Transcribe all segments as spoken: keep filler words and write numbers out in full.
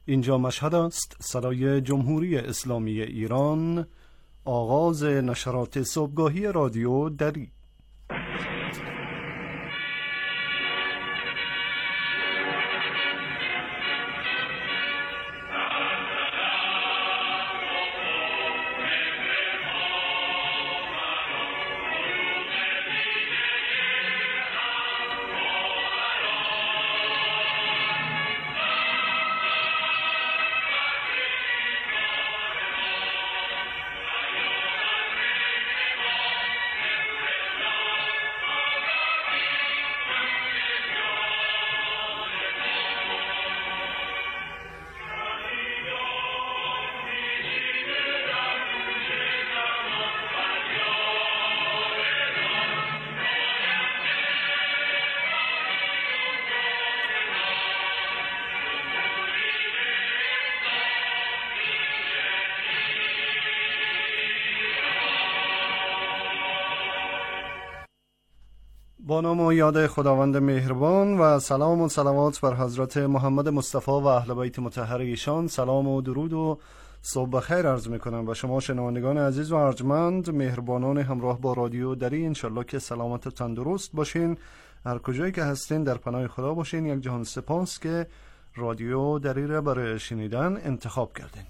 اینجا مشهد است، صدای جمهوری اسلامی ایران. آغاز نشرات صبحگاهی رادیو دری. با نام و یاد خداوند مهربان و سلام و صلوات بر حضرت محمد مصطفی و اهل بیت مطهر ایشان. سلام و درود و صبح بخیر عرض میکنم و شما شنوندگان عزیز و ارجمند، مهربانان همراه با رادیو دری. انشالله که سلامت و تندرست باشین، هر کجایی که هستین در پناه خدا باشین. یک جهان سپاس که رادیو دری را برای شنیدن انتخاب کردین.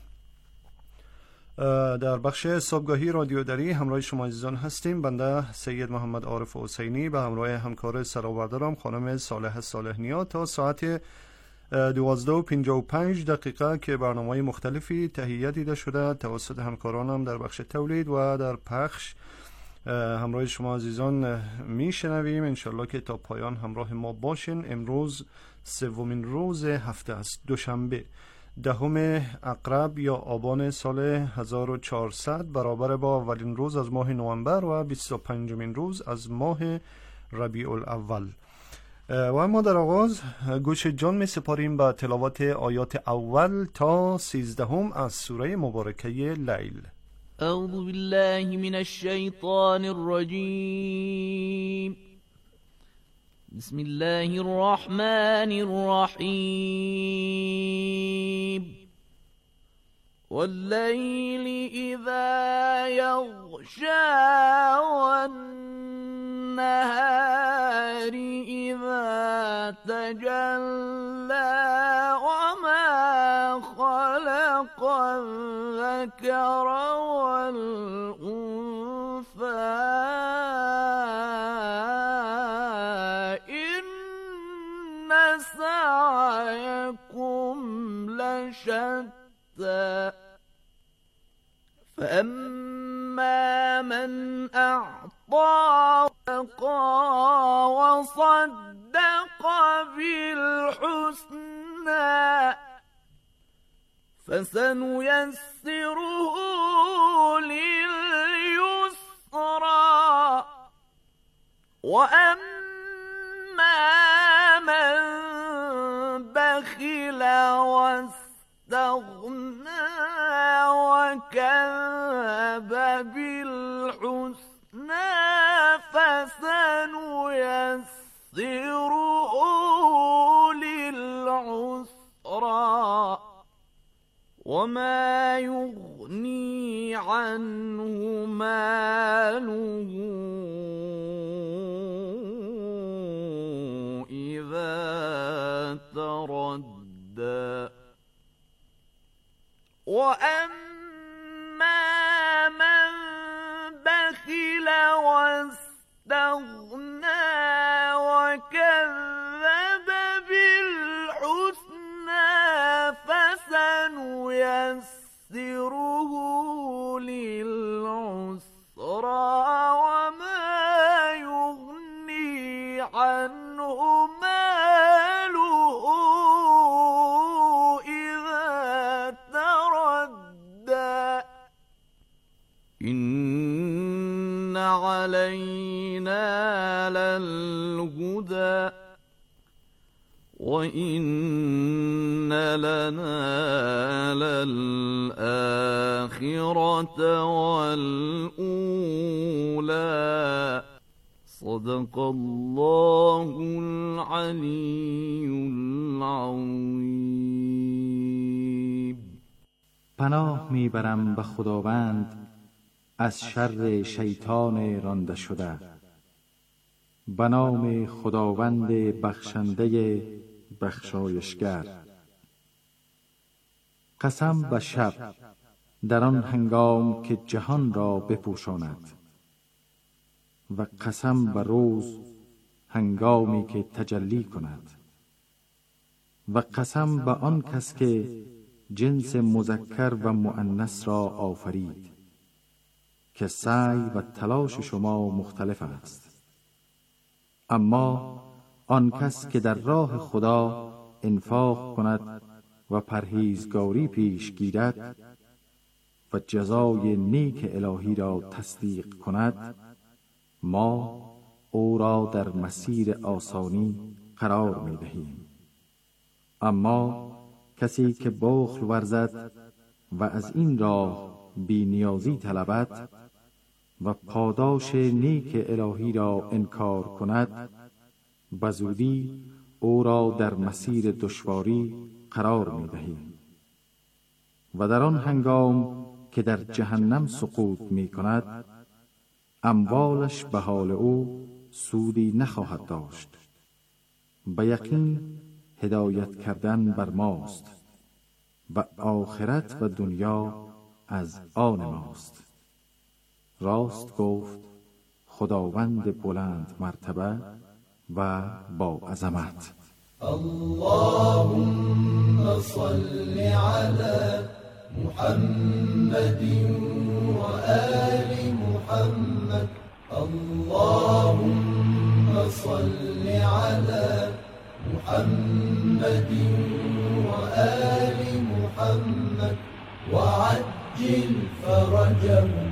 در بخش صبحگاهی رادیو دری همراه شما عزیزان هستیم. بنده سید محمد عارف حسینی به همراه همکار سرآوردارم خانم صالحه صالح نیا تا ساعت دوازده و پنجاه و پنج دقیقه که برنامه‌های مختلفی تهیه دیده شده توسط همکارانم در بخش تولید و در پخش همراه شما عزیزان میشنویم. انشالله که تا پایان همراه ما باشین. امروز سومین روز هفته است، دوشنبه دهم عقرب یا آبان سال هزار و چهارصد، برابر با اولین روز از ماه نوامبر و بیست و پنجمین روز از ماه ربیع الاول. و اما در آغاز گوش جان می سپاریم به تلاوت آیات اول تا سیزدهم از سوره مبارکه لیل. اعوذ بالله من الشیطان الرجیم. بسم الله الرحمن الرحیم. واللیل اذا یغشا والنهار اذا تجلی وما خلق الذکر والانثى سعيكم لشتى فأما من أعطى واتقى وصدق بالحسنى فسنيسره لليسرى وأما من بخل واستغنى وكذب بالحسنى فسنيسره للعسرى وما يغني عنه ماله إذا تردى وأما من بخل واستغنى وكذب بالحسنى فسنيسره للعسرى وما يغني عنه ماله إذا تردى إن علينا للهدى وإن لنا للآخرة والأولى صدق الله العلي العظيم. پناه میبرم به خداوند از شر شیطان رانده شده. به نام خداوند بخشنده بخشایشگر. قسم به شب در آن هنگام که جهان را بپوشاند و قسم به روز هنگامی که تجلی کند و قسم به آن کس که جنس مذکر و مؤنث را آفرید که سعی و تلاش شما مختلف است، اما آن کس که در راه خدا انفاق کند و پرهیزگاری پیش گیرد و جزای نیک الهی را تصدیق کند، ما او را در مسیر آسانی قرار می دهیم. اما کسی که بخل ورزد و از این راه بی نیازی طلبد و پاداش نیک الهی را انکار کند، به زودی او را در مسیر دشواری قرار می دهیم و در آن هنگام که در جهنم سقوط می کند، اموالش به حال او سودی نخواهد داشت. به یقین هدایت کردن بر ماست و آخرت و دنیا از آن ماست. راست گفت خداوند بلند مرتبه و با عظمت. اللهم صل على محمد و آل محمد. اللهم صل على محمد و آل محمد و عجل فرجهم.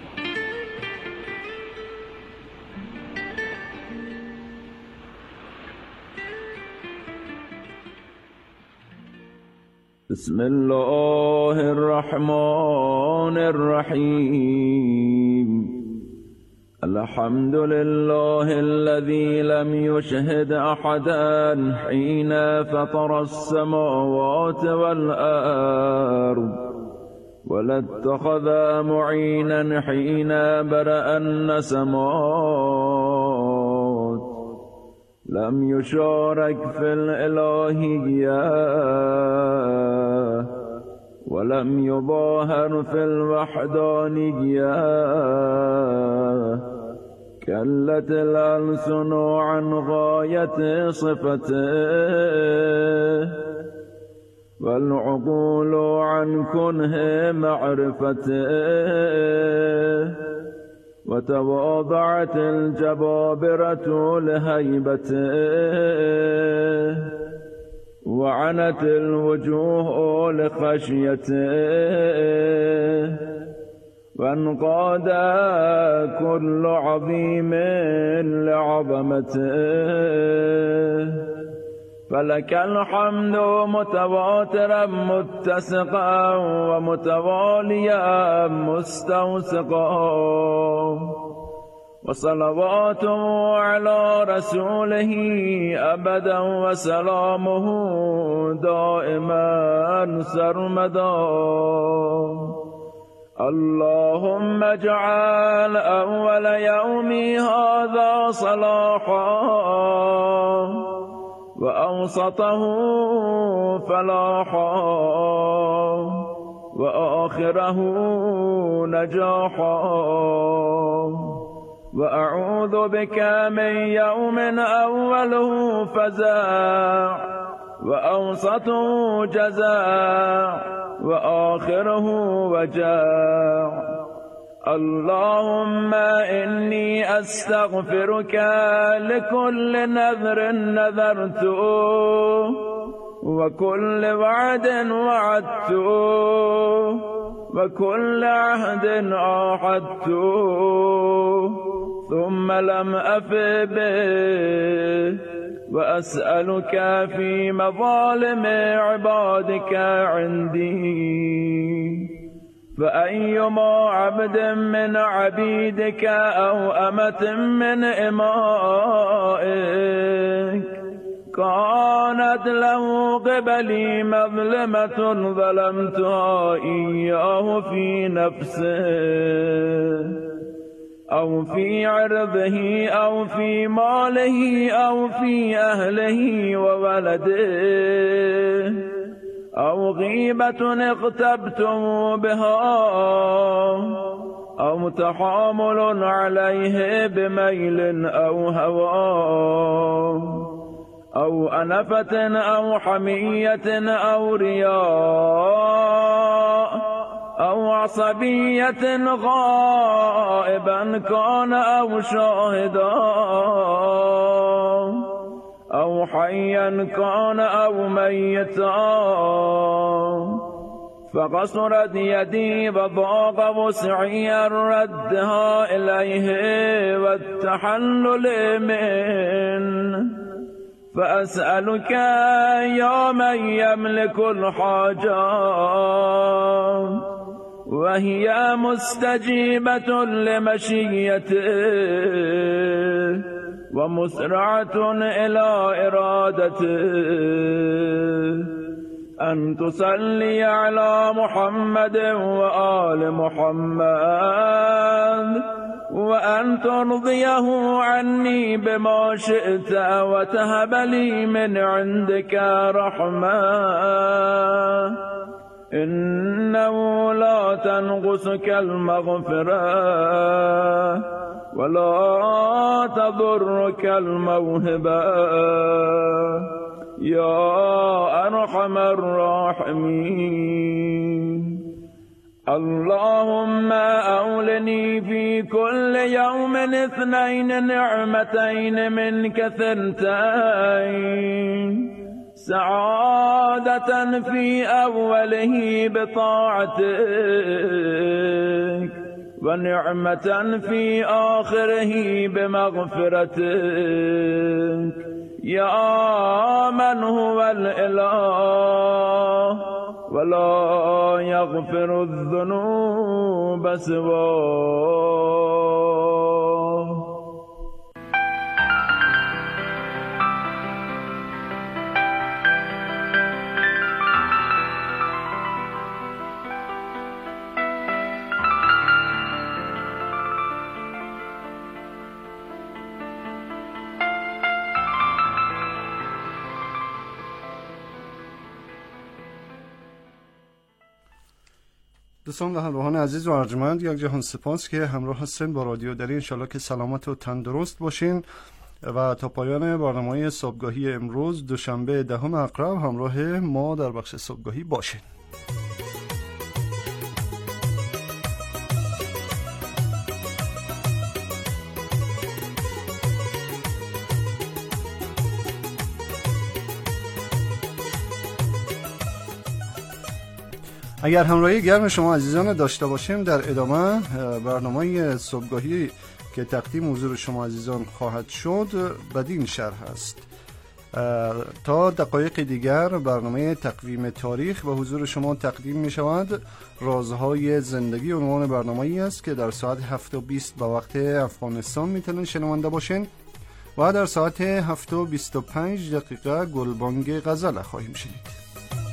بسم الله الرحمن الرحيم. الحمد لله الذي لم يشهد أحدا حين فطر السماوات والأرض ولا اتخذ معينا حين برأ النسمات. لم يشارك في الإلهية ولم يظاهر في الوحدانية. كلت الألسن عن غاية صفته والعقول عن كنه معرفته. وتواضعت الجبابرة لهيبته وعنت الوجوه لخشيته. وانقاد كل عظيم لعظمته. فلك الحمد متواترا متسقا ومتواليا مستوسقا. وصلوات على رسوله أبدا وسلامه دائما سرمدا. اللهم اجعل أول يومي هذا صلاحا وأوسطه فلاحا وآخره نجاحا. وأعوذ بك من يوم أوله فزاع وأوسطه جزاع وآخره وجاع. اللهم إني أستغفرك لكل نذر نذرته وكل وعد وعدته وكل عهد عاهدته ثم لم أف به. وأسألك في مظالم عبادك عندي. فأيما عبد من عبيدك أو أمة من إمائك كانت له قبلي مظلمة ظلمتها إياه في نفسه أو في عرضه أو في ماله أو في أهله وولده أو غيبة اغتبتم بها أو تحامل عليه بميل أو هوى أو أنفة أو حمية أو رياء أو عصبية غائبا كان أو شاهدا أو حيا كان أو ميتا فقصرت يدي وضاق وسعي ردها إليه والتحلل منه فأسألك يا من يملك الحاجات وهي مستجيبة لمشيته ومسرعة إلى إرادته أن تصلي على محمد وآل محمد وأن ترضيه عني بما شئت وتهب لي من عندك رحمة إنه لا تنقصك المغفرة ولا تضرك الموهبة يا أرحم الراحمين. اللهم أولني في كل يوم اثنين نعمتين منك ثنتين سعادة في أوله بطاعتك ونعمة في آخره بمغفرتك يا من هو الإله ولا يغفر الذنوب سواه. دوستان و همراهان عزیز و ارجمند، یک جهان سپاس که همراه هستین با رادیو دری. انشالله که سلامت و تندرست باشین و تا پایان برنامه صبحگاهی امروز دوشنبه دهم اقرب همراه ما در بخش صبحگاهی باشین. اگر همراهی گرم شما عزیزان داشته باشیم در ادامه برنامه صبحگاهی که تقدیم حضور شما عزیزان خواهد شد بدین شرح است. تا دقایق دیگر برنامه تقویم تاریخ به حضور شما تقدیم می شود. رازهای زندگی عنوان برنامه ای است که در ساعت هفت و بیست به وقت افغانستان می توانید شنونده باشین و در ساعت هفت و بیست و پنج دقیقه گلبانگ غزل خواهیم شنید.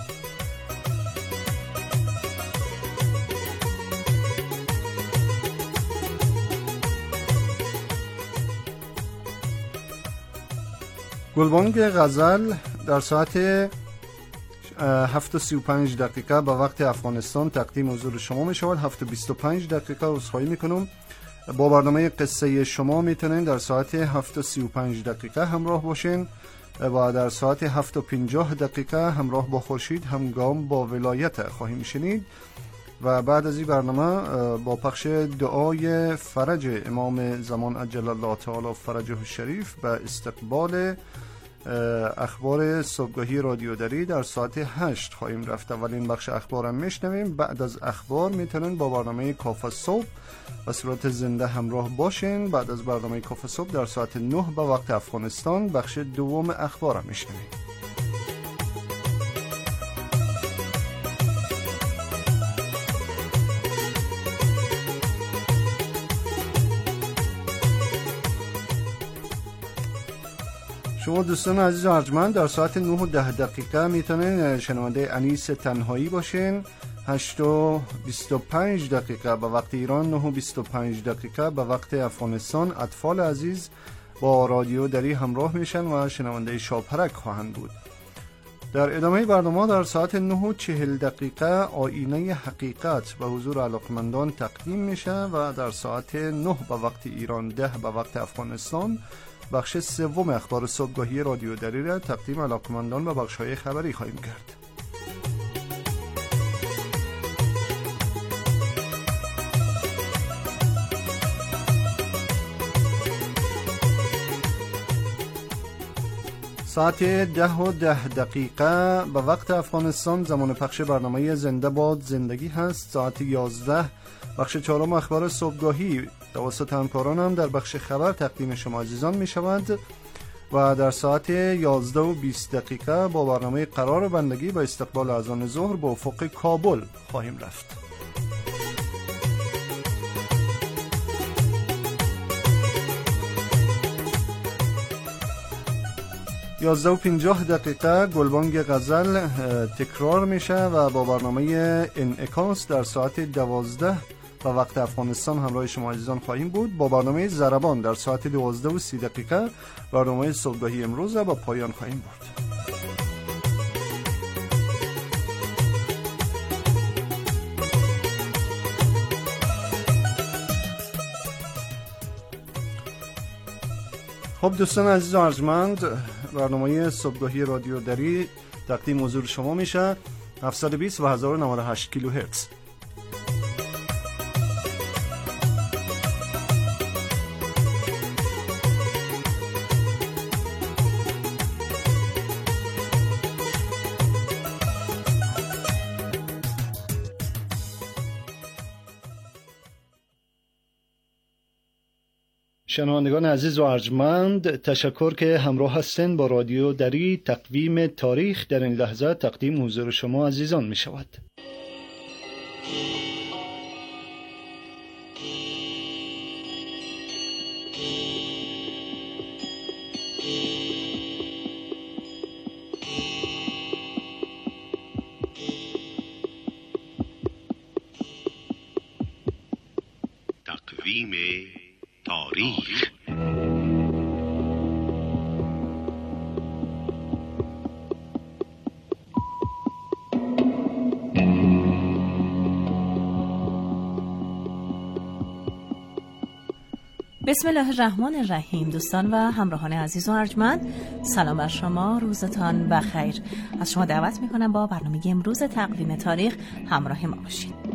گلبانگ غزل در ساعت هفت و سی و پنج دقیقه به وقت افغانستان تقدیم حضور شما می شود. هفت و بیست و پنج دقیقه عذرخواهی می کنم. با برنامه قصه شما می تونین در ساعت هفت و سی و پنج دقیقه همراه باشین و در ساعت هفت و پنجاه دقیقه همراه با خورشید همگام با ولایت خواهیم شنید و بعد از این برنامه با پخش دعای فرج امام زمان عجل الله تعالی فرجه الشریف به استقبال اخبار صبحگاهی رادیو دری در ساعت هشت خواهیم رفت. اولین بخش اخبار هم میشنویم. بعد از اخبار میتونن با برنامه کافه صبح و صورت زنده همراه باشین. بعد از برنامه کافه صبح در ساعت نه به وقت افغانستان بخش دوم اخبار هم میشنویم. شما دوستان عزیز و ارجمند در ساعت نه و ده دقیقه میتونین شنونده انیس تنهایی باشین. هشت و بیست و پنج دقیقه به وقت ایران، نه و بیست و پنج دقیقه به وقت افغانستان اطفال عزیز با رادیو دری همراه میشن و شنونده شاپرک خواهند بود. در ادامه برنامه در ساعت نه و چهل دقیقه آینه حقیقت به حضور علاقمندان تقدیم میشه و در ساعت نه به وقت ایران، ده به وقت افغانستان بخش سوم اخبار صبحگاهی رادیو دری را تقدیم علاقمندان و بخش‌های خبری خواهیم کرد. ساعت ده و ده دقیقه به وقت افغانستان زمان پخش برنامه زنده باد زندگی هست. ساعت یازده بخش چهارم اخبار صبحگاهی توسط همکاران هم در بخش خبر تقدیم شما عزیزان می شود و در ساعت یازده و بیست دقیقه با برنامه قرار بندگی با استقبال اذان ظهر به افق کابل خواهیم رفت. یازده و پنجاه دقیقه گلبانگ غزل تکرار میشه و با برنامه انعکاس در ساعت دوازده و وقت افغانستان همراه شما عزیزان خواهیم بود. با برنامه ضربان در ساعت دوازده و سی دقیقه برنامه صبحگاهی امروز را با پایان خواهیم برد. خب دوستان عزیز و ارجمند، برنامه صبحگاهی رادیو دری تقدیم حضور شما میشه هفتصد و بیست و هزار و نود و هشت کیلوهرتز. شنوندگان عزیز و ارجمند، تشکر که همراه هستند با رادیو دری. تقویم تاریخ در این لحظه تقدیم حضور شما عزیزان می شود. تقویم تاریخ. بسم الله الرحمن الرحیم. دوستان و همراهان عزیز و ارجمند، سلام بر شما، روزتان بخیر. از شما دعوت میکنم با برنامه امروز تقویم تاریخ همراه ما باشید.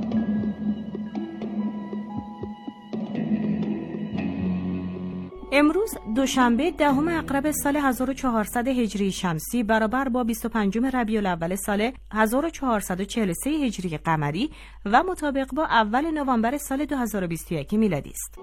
امروز دوشنبه دهم اقرب سال هزار و چهارصد هجری شمسی برابر با بیست و پنجم ربیع الاول سال هزار و چهارصد و چهل و سه هجری قمری و مطابق با اول نوامبر سال دو هزار و بیست و یک میلادی است.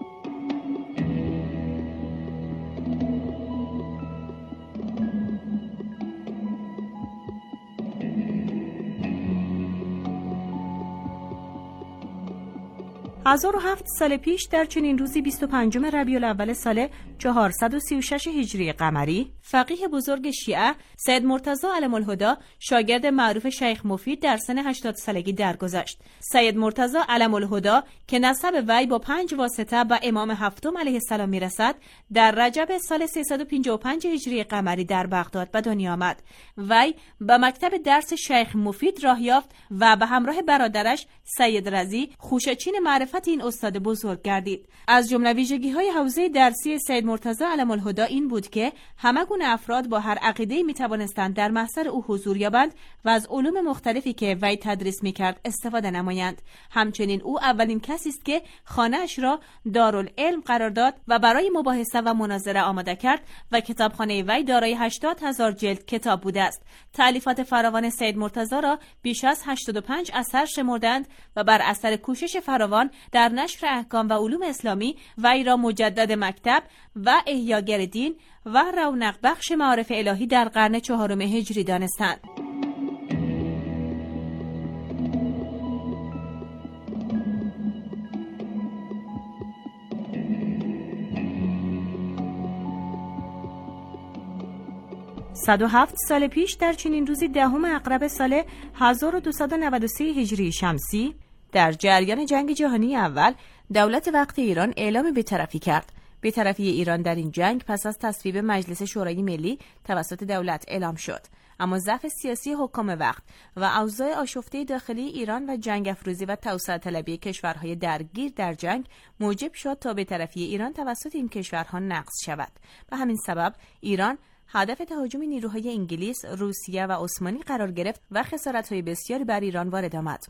هزار و هفت سال پیش در چنین روزی بیست و پنجم ربیع الاول سال چهارصد و سی و شش هجری قمری فقیه بزرگ شیعه سید مرتضی علم الهدی شاگرد معروف شیخ مفید در سن هشتاد سالگی درگذشت. سید مرتضی علم الهدی که نسب وی با پنج واسطه به امام هفتم علیه السلام میرسد، در رجب سال سیصد و پنجاه و پنج هجری قمری در بغداد به دنیا آمد. وی به مکتب درس شیخ مفید راه یافت و به همراه برادرش سید رضی خوشچین معرفت این استاد بزرگ گردید. از جمله ویژگی‌های حوزه درسی سید مرتضی علم الهدی این بود که همه گونه افراد با هر عقیده‌ای می‌توانستند در محضر او حضور یابند و از علوم مختلفی که وی تدریس می‌کرد استفاده نمایند. همچنین او اولین کسی است که خانه‌اش را دارالعلم قرار داد و برای مباحثه و مناظره آماده کرد و کتابخانه وی دارای هشتاد هزار جلد کتاب بوده است. تألیفات فراوان سید مرتضی را بیش از هشتاد و پنج اثر شمردند و بر اثر کوشش فراوان در نشر احکام و علوم اسلامی وی را مجدد مکتب و احیاگر دین و رونق بخش معارف الهی در قرن چهارم هجری دانستند. صد و هفت سال پیش در چنین روزی دهم عقرب سال هزار و دویست و نود و سه هجری شمسی در جریان جنگ جهانی اول دولت وقت ایران اعلام بی‌طرفی کرد. بی‌طرفی ایران در این جنگ پس از تصویب مجلس شورای ملی توسط دولت اعلام شد. اما ضعف سیاسی حکام وقت و اوضاع آشفته داخلی ایران و جنگ افروزی و توسعه طلبی کشورهای درگیر در جنگ موجب شد تا بی‌طرفی ایران توسط این کشورها نقض شود. به همین سبب ایران هدف تهاجم نیروهای انگلیس، روسیه و عثمانی قرار گرفت و خسارت‌های بسیاری بر ایران وارد آمد.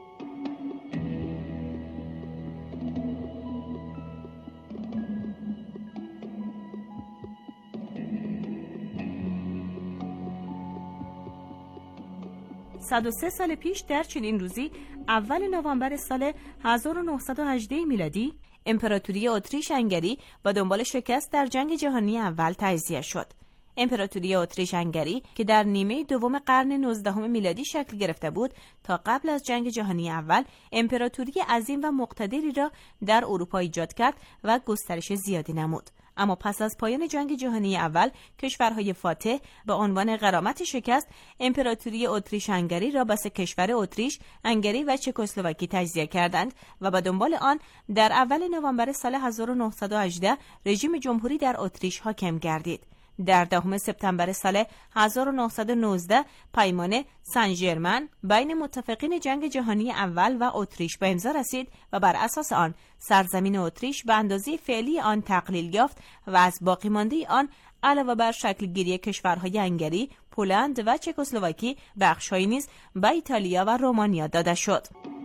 صد و سه سال پیش در چنین روزی اول نوامبر سال هزار و نهصد و هجده میلادی امپراتوری اتریش هنگری با دنبال شکست در جنگ جهانی اول تجزیه شد. امپراتوری اتریش هنگری که در نیمه دوم قرن نوزدهم میلادی شکل گرفته بود تا قبل از جنگ جهانی اول امپراتوری عظیم و مقتدری را در اروپا ایجاد کرد و گسترش زیادی نمود. اما پس از پایان جنگ جهانی اول کشورهای فاتح به عنوان غرامت شکست امپراتوری اتریش هنگری را به سه کشور اتریش، هنگری و چکسلواکی تجزیه کردند و به دنبال آن در اول نوامبر سال هزار و نهصد و هجده رژیم جمهوری در اتریش حاکم گردید. در دهم سپتامبر سال هزار و نهصد و نوزده پیمان سن ژرمن بین متفقین جنگ جهانی اول و اتریش به امضا رسید و بر اساس آن سرزمین اتریش به اندازه فعلی آن تقلیل یافت و از باقی مانده آن علاوه بر شکل گیری کشورهای هنگری، پولند و چکسلواکی بخش‌هایی نیز به ایتالیا و رومانیا داده شد.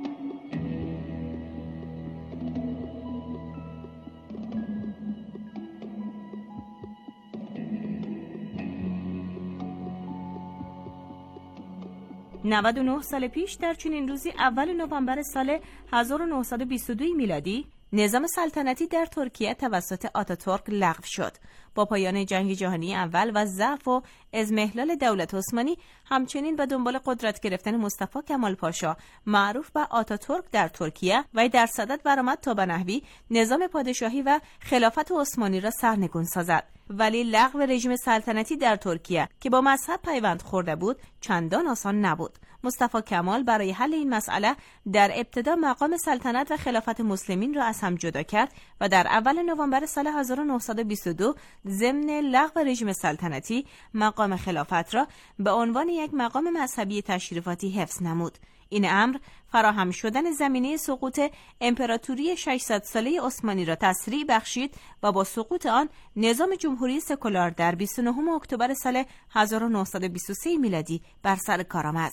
نود و نه سال پیش در چنین روزی اول نوامبر سال هزار و نهصد و بیست و دو میلادی نظام سلطنتی در ترکیه توسط آتاتورک لغو شد. با پایان جنگ جهانی اول و ضعف و اضمحلال دولت عثمانی همچنین به دنبال قدرت گرفتن مصطفی کمال پاشا معروف به آتاتورک در ترکیه و در صدد برآمد تا به نحوی نظام پادشاهی و خلافت عثمانی را سرنگون سازد. ولی لغو رژیم سلطنتی در ترکیه که با مذهب پیوند خورده بود چندان آسان نبود. مصطفی کمال برای حل این مسئله در ابتدا مقام سلطنت و خلافت مسلمین را از هم جدا کرد و در اول نوامبر سال هزار و نهصد و بیست و دو ضمن لغو رژیم سلطنتی مقام خلافت را به عنوان یک مقام مذهبی تشریفاتی حفظ نمود. این امر فراهم شدن زمینه سقوط امپراتوری ششصد ساله عثمانی را تسریع بخشید و با سقوط آن نظام جمهوری سکولار در بیست و نهم اکتبر سال هزار و نهصد و بیست و سه میلادی بر سر کار آمد.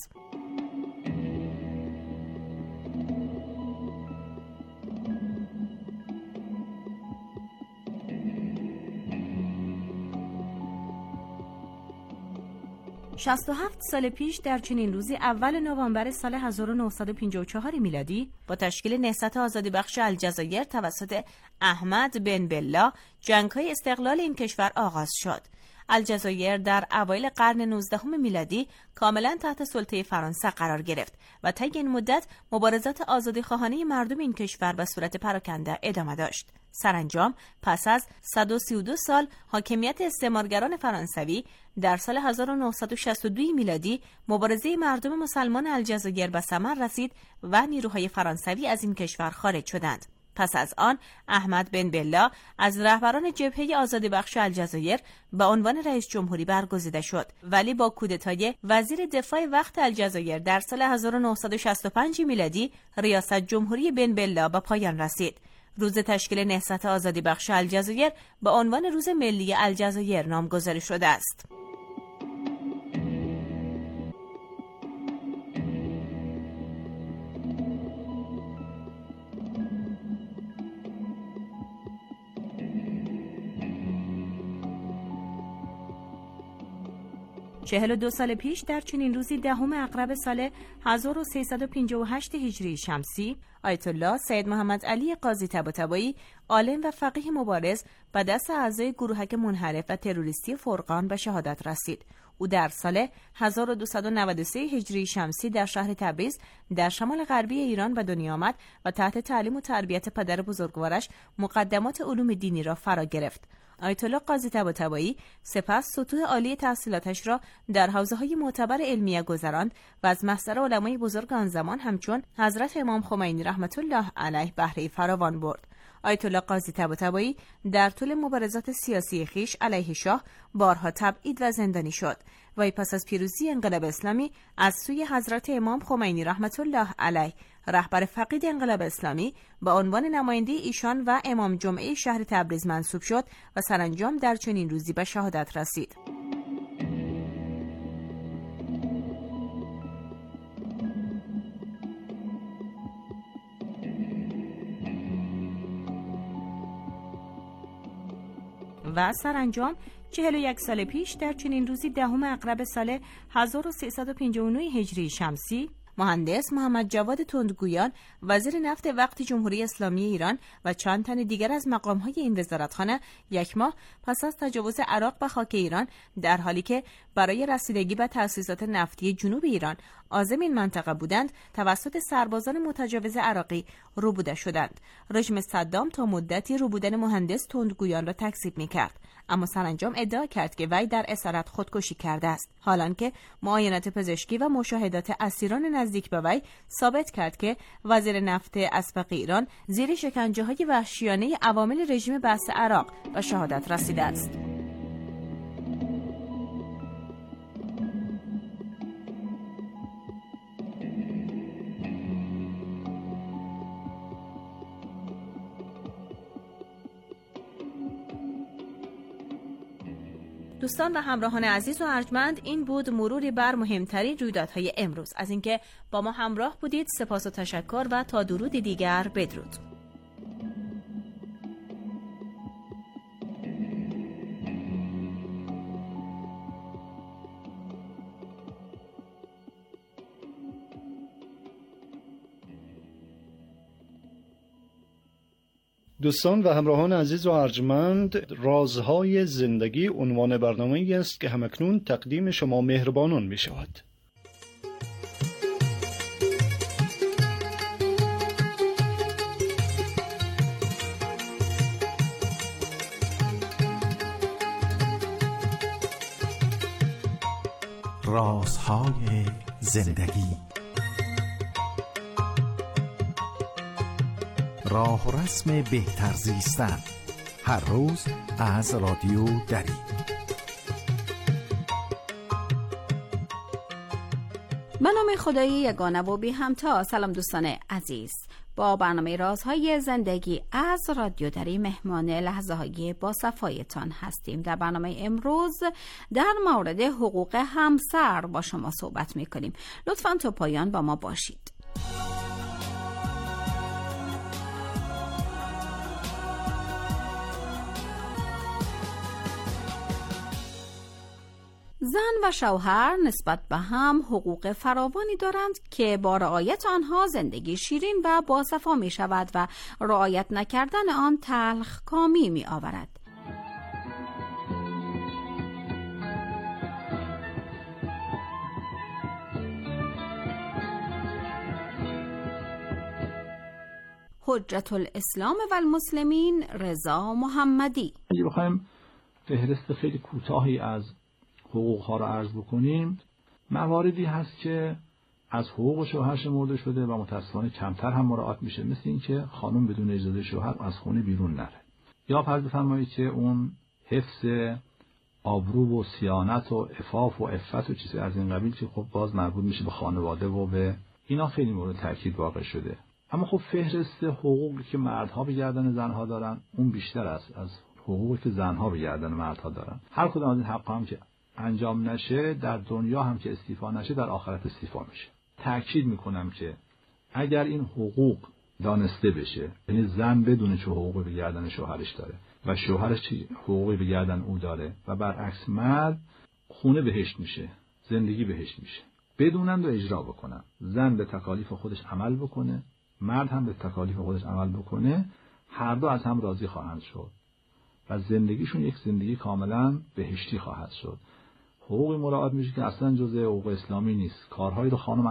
شصت و هفت سال پیش در چنین روزی اول نوامبر سال هزار و نهصد و پنجاه و چهار میلادی با تشکیل نهضت آزادی بخش الجزایر توسط احمد بن بلا جنگ‌های استقلال این کشور آغاز شد. الجزایر در اوایل قرن نوزدهم میلادی کاملا تحت سلطه فرانسه قرار گرفت و طی این مدت مبارزات آزادیخواهانه مردم این کشور به صورت پراکنده ادامه داشت. سرانجام پس از صد و سی و دو سال حاکمیت استعمارگران فرانسوی در سال هزار و نهصد و شصت و دو میلادی مبارزه مردم مسلمان الجزایر به ثمر رسید و نیروهای فرانسوی از این کشور خارج شدند. پس از آن احمد بن بلا از رهبران جبهه آزادی بخش الجزایر به عنوان رئیس جمهوری برگزیده شد، ولی با کودتای وزیر دفاع وقت الجزایر در سال هزار و نهصد و شصت و پنج میلادی ریاست جمهوری بن بلا به پایان رسید. روز تشکیل نهضت آزادی بخش الجزایر به عنوان روز ملی الجزایر نامگذاری شده است. چهل و دو سال پیش در چنین روزی دهم عقرب سال هزار و سیصد و پنجاه و هشت هجری شمسی آیت الله سید محمد علی قاضی طباطبایی عالم و فقیه مبارز به دست اعضای گروهک منحرف و تروریستی فرقان به شهادت رسید. او در سال هزار و دویست و نود و سه هجری شمسی در شهر تبریز در شمال غربی ایران به دنیا آمد و تحت تعلیم و تربیت پدر بزرگوارش مقدمات علوم دینی را فرا گرفت. آیت الله قاضی طباطبایی سپس سطوح عالی تحصیلاتش را در حوزه‌های معتبر علمیه گذراند و از محضر علمای بزرگ آن زمان همچون حضرت امام خمینی رحمت الله علیه بهره فراوان برد. آیت الله قاضی طباطبایی در طول مبارزات سیاسی خویش علیه شاه بارها تبعید و زندانی شد و پس از پیروزی انقلاب اسلامی از سوی حضرت امام خمینی رحمت الله علیه رهبر فقید انقلاب اسلامی به عنوان نماینده ایشان و امام جمعه شهر تبریز منصوب شد و سرانجام در چنین روزی به شهادت رسید. و سرانجام چهل و یک سال پیش در چنین روزی دهم اقرب سال هزار و سیصد و پنجاه و نه هجری شمسی مهندس محمد جواد تندگویان وزیر نفت وقت جمهوری اسلامی ایران و چند تن دیگر از مقام‌های این وزارتخانه یک ماه پس از تجاوز عراق به خاک ایران در حالی که برای رسیدگی به تأسیسات نفتی جنوب ایران عازم این منطقه بودند توسط سربازان متجاوز عراقی ربوده شدند. رژیم صدام تا مدتی ربودن مهندس تندگویان را تکذیب می‌کرد، اما سرانجام ادعا کرد که وی در اسارت خودکشی کرده است، حالانکه معاینات پزشکی و مشاهدات اسیران نزدیک به وی ثابت کرد که وزیر نفت اسبق ایران زیر شکنجه‌های وحشیانه عوامل رژیم بعث عراق به شهادت رسیده است. دوستان و همراهان عزیز و ارجمند، این بود مروری بر مهمترین رویدادهای امروز. از اینکه با ما همراه بودید سپاس و تشکر و تا درودی دیگر بدرود. دوستان و همراهان عزیز و ارجمند، رازهای زندگی عنوان برنامه‌ای است که همکنون تقدیم شما مهربانان می شود. رازهای زندگی، راه و رسم بهتر زیستن، هر روز از رادیو دری. من نام خدای یگانه و بی همتا. سلام دوستان عزیز، با برنامه رازهای زندگی از رادیو دری مهمان لحظه های با صفایتان هستیم. در برنامه امروز در مورد حقوق همسر با شما صحبت میکنیم. لطفاً تا پایان با ما باشید. زن و شوهر نسبت به هم حقوق فراوانی دارند که با رعایت آنها زندگی شیرین و باصفا می شود و رعایت نکردن آن تلخ کامی می آورد. حجت الاسلام و المسلمین رضا محمدی. اگه بخوایم فهرست خیلی کوتاهی از حقوق ها رو عرض بکنیم، مواردی هست که از حقوق شوهر شمرده شده و متأسفانه کمتر هم مراعات میشه، مثل این که خانم بدون اجازه شوهر از خونه بیرون نره، یا فرض بفرمایید که اون حفظ آبرو و صیانت و عفاف و عفت و چیزی از این قبیل که خب باز مربوط میشه به خانواده و به اینا خیلی مورد تاکید واقع شده. اما خب فهرست حقوقی که مردها به گردن زنها دارن اون بیشتر است از حقوقی که زنها به گردن مردها دارن. هر کدوم از این حقا هم که انجام نشه، در دنیا هم که استیفا نشه، در آخرت استیفا میشه. تأکید میکنم که اگر این حقوق دانسته بشه، یعنی زن بدونه چه حقوقی به گردن شوهرش داره و شوهرش چه حقوقی به گردن او داره و برعکس، مرد خونه بهشت میشه، زندگی بهشت میشه، بدونن و اجرا بکنن. زن به تکالیف خودش عمل بکنه، مرد هم به تکالیف خودش عمل بکنه، هر دو از هم راضی خواهند شد و زندگیشون یک زندگی کاملا بهشتی خواهد شد. حقوقی مراعات میشه که اصلا جزء حقوق اسلامی نیست. کارهایی رو خانم